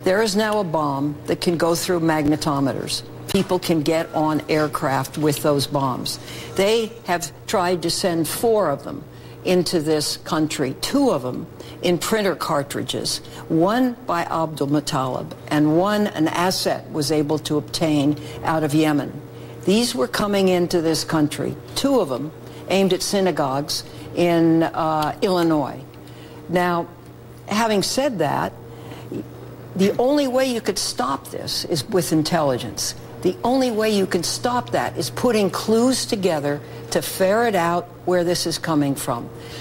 There is now a bomb that can go through magnetometers. People can get on aircraft with those bombs. They have tried to send 4 of them into this country, 2 of them in printer cartridges, one by Abdul Muttalib, and one an asset was able to obtain out of Yemen. These were coming into this country, 2 of them aimed at synagogues in Illinois. Now, having said that, the only way you could stop this is with intelligence. The only way you can stop that is putting clues together to ferret out where this is coming from.